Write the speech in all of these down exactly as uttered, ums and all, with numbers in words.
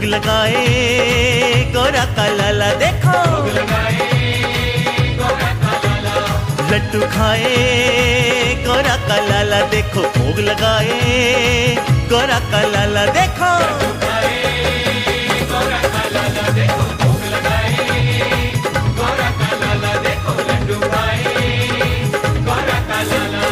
भोग लगाए गोरा का लाला देखो, भोग लगाए गोरा का लाला, लड्डू खाए गोरा का लाला देखो, भोग लगाए गोरा का लाला देखो, लड्डू खाए गोरा का लाला देखो, भोग लगाए गोरा का लाला देखो, लड्डू खाए गोरा का लाला।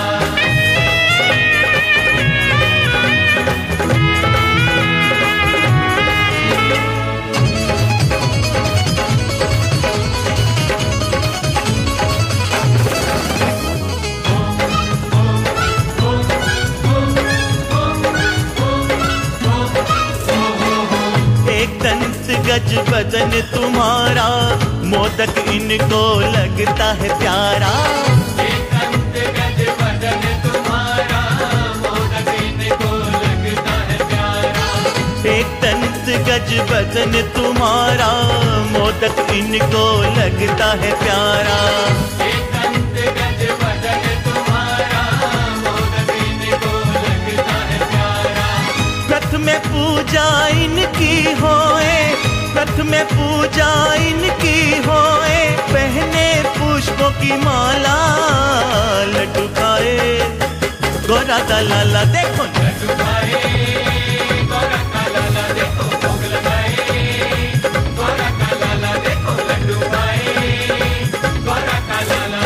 गज बदन तुम्हारा मोदक इनको लगता है प्यारा, एक दंत गज बदन तुम्हारा मोदक इनको लगता है प्यारा, एक दंत गज बदन तुम्हारा मोदक इनको लगता है प्यारा, एक दंत गज बदन तुम्हारा मोदक इनको लगता है प्यारा। प्रथम पूजा इनकी होए, प्रथम पूजा इनकी होए, पहने पुष्पों की माला, लड्डू खाए गोरा का लाला देखो, लड्डू खाए गोरा का लाला देखो, भोग लगाए गोरा का लाला देखो, लड्डू खाए गोरा का लाला।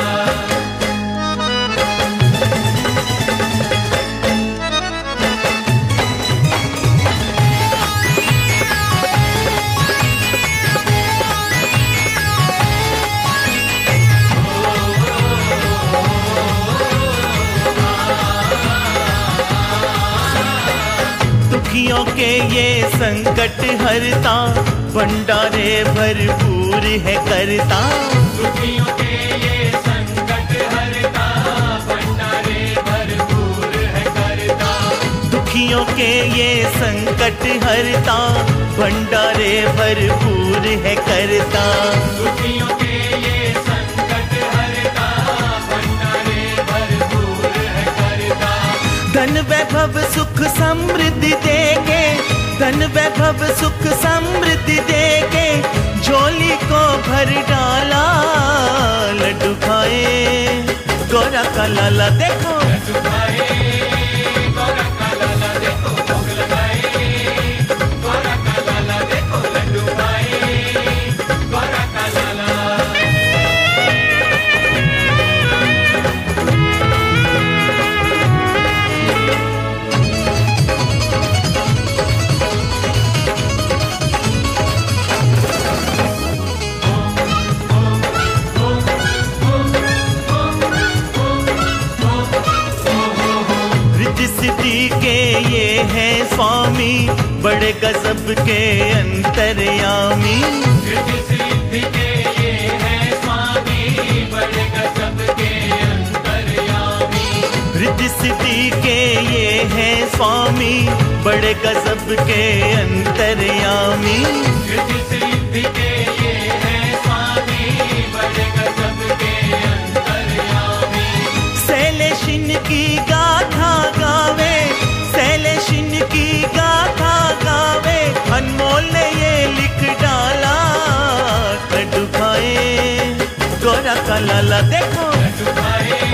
दुखियों के ये संकट हरता, भंडारे भरपूर है करता, दुखियों के ये संकट हरता, भंडारे भरपूर है करता, दुखियों के ये संकट हरता, भंडारे भरपूर है करता, दुखियों के ये संकट हरता, भंडारे भरपूर है करता। धन वैभव सुख समृद्धि देके, धन वैभव सुख समृद्धि देके, झोली को भर डाला, लड्डू खाए गोरा का लाला देखो, लड्डू खाए गोरा का लाला देखो, भोग लगाए गोरा का लाला देखो, लड्डू खाए गोरा का लाला। सिद्धि के ये हैं स्वामी, बड़े गजब के अंतर्यामी, रिद्धि सिद्धि के ये हैं स्वामी, बड़े गजब के अंतर्यामी, रिद्धि सिद्धि के ये हैं स्वामी, बड़े गजब के अंतर्यामी, रिद्धि सिद्धि के ये हैं स्वामी, बड़े गजब के अंतर्यामी। शैलेशिन की गाथा गावे, शैलेशिन की गाथा गावे, अनमोल ने ये लिख डाला, लड्डू खाए गोरा का लाला देखो, लड्डू खाए